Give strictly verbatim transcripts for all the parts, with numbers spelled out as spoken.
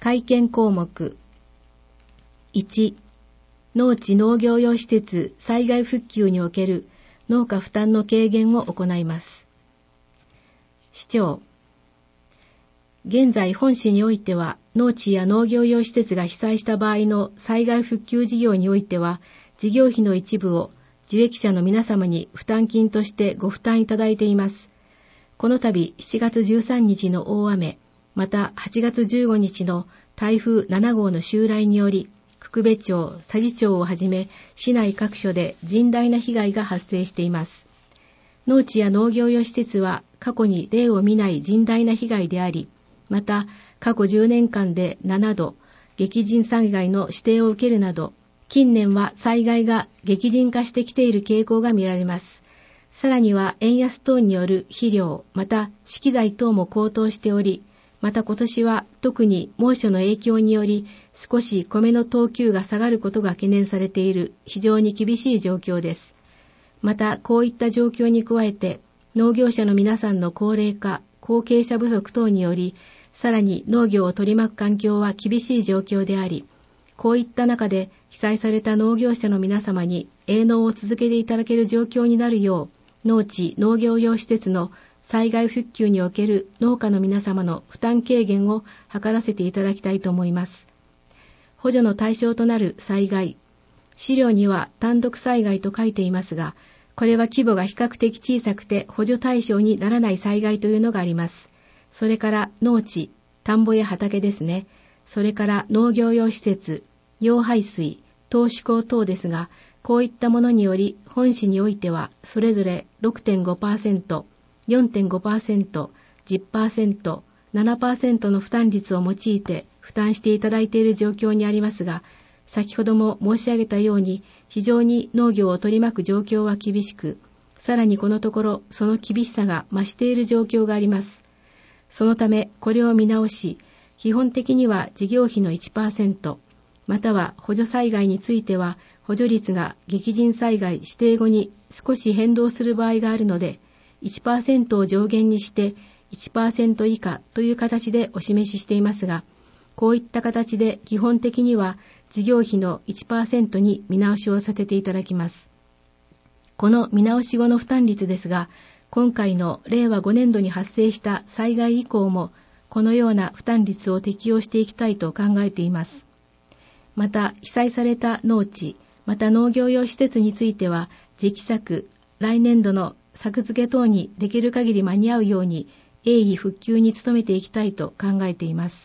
会見項目いち、農地農業用施設災害復旧における農家負担の軽減を行います。市長、現在本市においては農地や農業用施設が被災した場合の災害復旧事業においては事業費の一部を受益者の皆様に負担金としてご負担いただいています。この度しちがつじゅうさんにちの大雨、またはちがつじゅうごにちの台風ななごうの襲来により、久部町、佐治町をはじめ市内各所で甚大な被害が発生しています。農地や農業用施設は過去に例を見ない甚大な被害であり、また過去じゅうねんかんでななど激甚災害の指定を受けるなど、近年は災害が激甚化してきている傾向が見られます。さらには円安等による肥料、また資機材等も高騰しており、また今年は特に猛暑の影響により少し米の等級が下がることが懸念されている非常に厳しい状況です。またこういった状況に加えて農業者の皆さんの高齢化、後継者不足等によりさらに農業を取り巻く環境は厳しい状況であり、こういった中で被災された農業者の皆様に営農を続けていただける状況になるよう、農地農業用施設の災害復旧における農家の皆様の負担軽減を図らせていただきたいと思います。補助の対象となる災害、資料には単独災害と書いていますが、これは規模が比較的小さくて補助対象にならない災害というのがあります。それから農地、田んぼや畑ですね。それから農業用施設、用排水、投手口等ですが、こういったものにより本市においてはそれぞれ ろくてんごパーセント、よんてんごパーセント、じゅっパーセント、ななパーセント の負担率を用いて負担していただいている状況にありますが、先ほども申し上げたように非常に農業を取り巻く状況は厳しく、さらにこのところその厳しさが増している状況があります。そのためこれを見直し、基本的には事業費の いちパーセント、または補助災害については補助率が激甚災害指定後に少し変動する場合があるので、いちパーセント を上限にして いちパーセント 以下という形でお示ししていますが、こういった形で基本的には事業費の いちパーセント に見直しをさせていただきます。この見直し後の負担率ですが、今回のれいわごねんどに発生した災害以降もこのような負担率を適用していきたいと考えています。また被災された農地、また農業用施設については次期作、来年度の作付け等にできる限り間に合うように鋭意復旧に努めていきたいと考えています。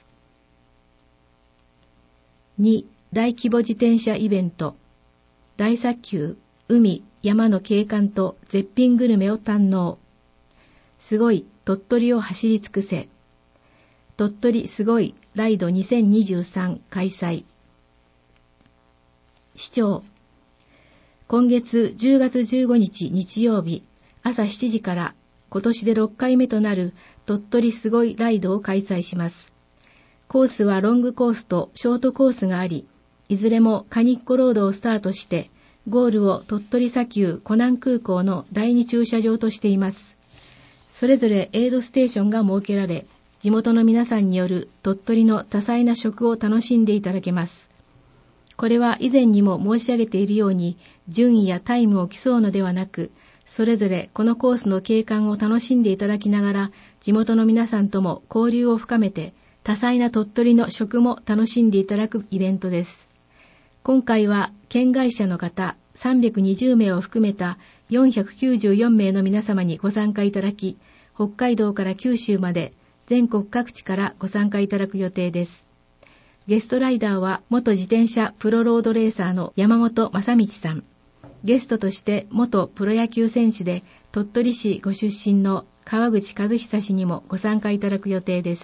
に、大規模自転車イベント。大砂丘、海、山の景観と絶品グルメを堪能。すごい鳥取を走り尽くせ。鳥取すごいライドにせんにじゅうさん開催。市長、今月じゅうがつじゅうごにち日曜日、朝しちじから今年でろっかいめとなる鳥取すごいライドを開催します。コースはロングコースとショートコースがあり、いずれもカニッコロードをスタートして、ゴールを鳥取砂丘湖南空港のだいに駐車場としています。それぞれエイドステーションが設けられ、地元の皆さんによる鳥取の多彩な食を楽しんでいただけます。これは以前にも申し上げているように、順位やタイムを競うのではなく、それぞれこのコースの景観を楽しんでいただきながら、地元の皆さんとも交流を深めて、多彩な鳥取の食も楽しんでいただくイベントです。今回は県外者の方さんびゃくにじゅうめいを含めたよんひゃくきゅうじゅうよんめいの皆様にご参加いただき、北海道から九州まで全国各地からご参加いただく予定です。ゲストライダーは元自転車プロロードレーサーの山本正道さん。ゲストとして元プロ野球選手で鳥取市ご出身の川口和久氏にもご参加いただく予定です。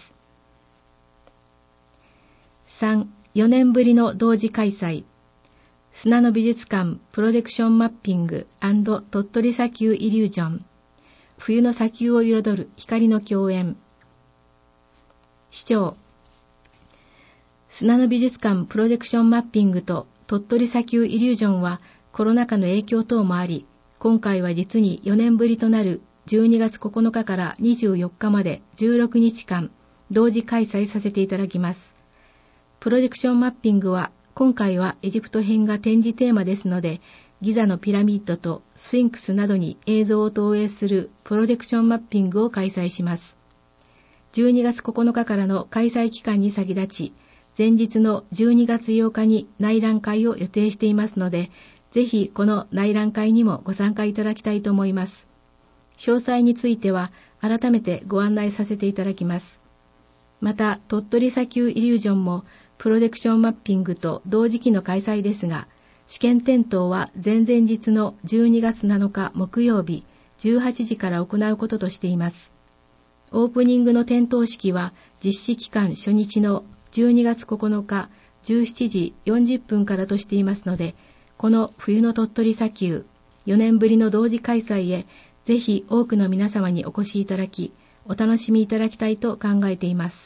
さん、よねんぶりの同時開催。砂の美術館プロジェクションマッピング&鳥取砂丘イリュージョン。冬の砂丘を彩る光の共演。市長、砂の美術館プロジェクションマッピングと鳥取砂丘イリュージョンはコロナ禍の影響等もあり、今回は実によねんぶりとなるじゅうにがつここのかからにじゅうよっかまでじゅうろくにちかん同時開催させていただきます。 プロジェクションマッピングは、今回はエジプト編が展示テーマですので、ギザのピラミッドとスフィンクスなどに映像を投影するプロジェクションマッピングを開催します。じゅうにがつここのかからの開催期間に先立ち、前日のじゅうにがつようかに内覧会を予定していますので、ぜひこの内覧会にもご参加いただきたいと思います。詳細については改めてご案内させていただきます。また、鳥取砂丘イリュージョンもプロジェクションマッピングと同時期の開催ですが、試験点灯は前々日のじゅうにがつなのか木曜日じゅうはちじから行うこととしています。オープニングの点灯式は実施期間初日のじゅうにがつここのかじゅうしちじよんじゅっぷんからとしていますので、この冬の鳥取砂丘よねんぶりの同時開催へぜひ多くの皆様にお越しいただき、お楽しみいただきたいと考えています。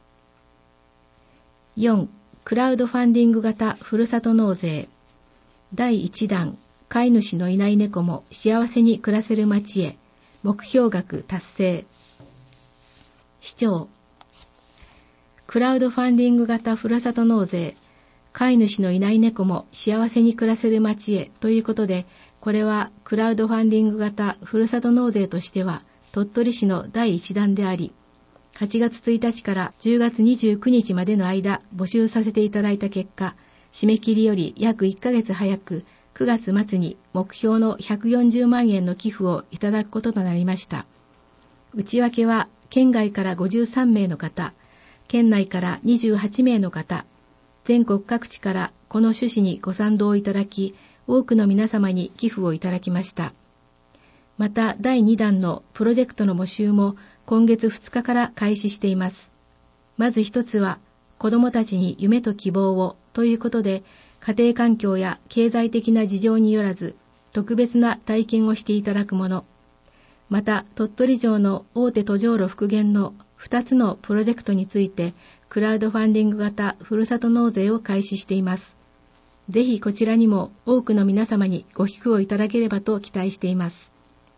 よん. クラウドファンディング型ふるさと納税だいいちだん飼い主のいない猫も幸せに暮らせる街へ目標額達成。市長、クラウドファンディング型ふるさと納税飼い主のいない猫も幸せに暮らせる街へということで、これはクラウドファンディング型ふるさと納税としては鳥取市のだいいちだんであり、はちがつついたちからじゅうがつにじゅうくにちまでの間募集させていただいた結果、締め切りより約いっかげつ早くくがつまつに目標のひゃくよんじゅうまんえんの寄付をいただくこととなりました。内訳は県外からごじゅうさんめいの方、県内からにじゅうはちめいの方、全国各地からこの趣旨にご賛同いただき、多くの皆様に寄付をいただきました。まただいにだんのプロジェクトの募集も今月ふつかから開始しています。まず一つは、子どもたちに夢と希望をということで、家庭環境や経済的な事情によらず、特別な体験をしていただくもの。また、鳥取城の大手途上路復元のふたつのプロジェクトについて、クラウドファンディング型ふるさと納税を開始しています。ぜひこちらにも多くの皆様にご寄付をいただければと期待しています。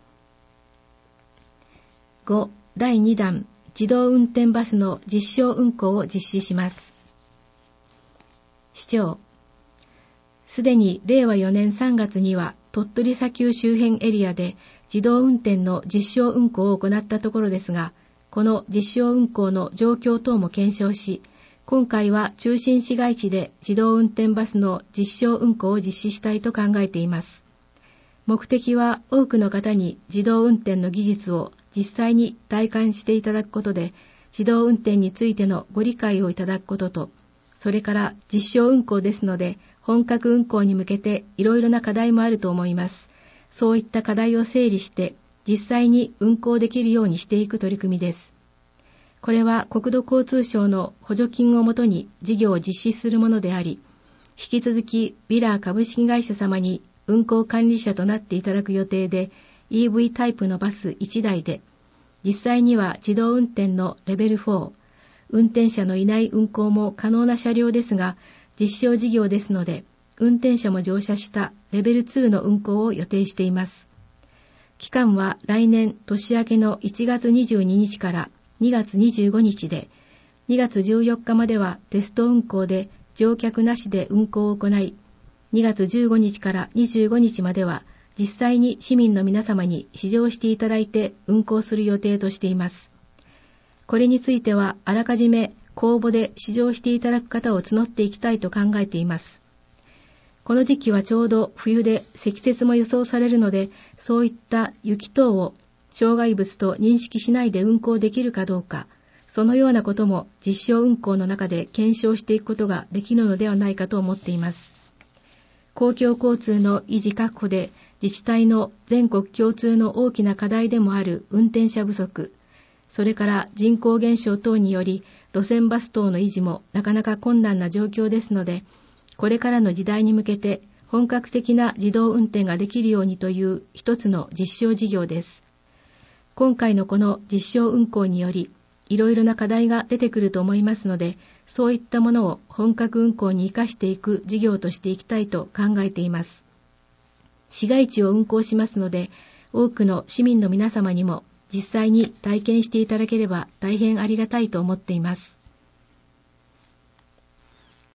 ご. だいにだん自動運転バスの実証運行を実施します。市長、すでにれいわよねんさんがつには鳥取砂丘周辺エリアで自動運転の実証運行を行ったところですが、この実証運行の状況等も検証し、今回は中心市街地で自動運転バスの実証運行を実施したいと考えています。目的は多くの方に自動運転の技術を実際に体感していただくことで、自動運転についてのご理解をいただくことと、それから実証運行ですので、本格運行に向けていろいろな課題もあると思います。そういった課題を整理して、実際に運行できるようにしていく取り組みです。これは国土交通省の補助金をもとに事業を実施するものであり、引き続きウィラー株式会社様に運行管理者となっていただく予定で、イーブイ タイプのバスいちだいで、実際には自動運転のレベルフォー、運転者のいない運行も可能な車両ですが、実証事業ですので、運転者も乗車したレベルツーの運行を予定しています。期間は来年年明けのいちがつにじゅうににちからにがつにじゅうごにちで、にがつじゅうよっかまではテスト運行で乗客なしで運行を行い、にがつじゅうごにちからにじゅうごにちまでは実際に市民の皆様に試乗していただいて運行する予定としています。これについてはあらかじめ公募で試乗していただく方を募っていきたいと考えています。この時期はちょうど冬で積雪も予想されるので、そういった雪等を障害物と認識しないで運行できるかどうか、そのようなことも実証運行の中で検証していくことができるのではないかと思っています。公共交通の維持確保で自治体の全国共通の大きな課題でもある運転者不足、それから人口減少等により路線バス等の維持もなかなか困難な状況ですので、これからの時代に向けて本格的な自動運転ができるようにという一つの実証事業です。今回のこの実証運行により、いろいろな課題が出てくると思いますので、そういったものを本格運行に生かしていく事業としていきたいと考えています。市街地を運行しますので、多くの市民の皆様にも実際に体験していただければ大変ありがたいと思っています。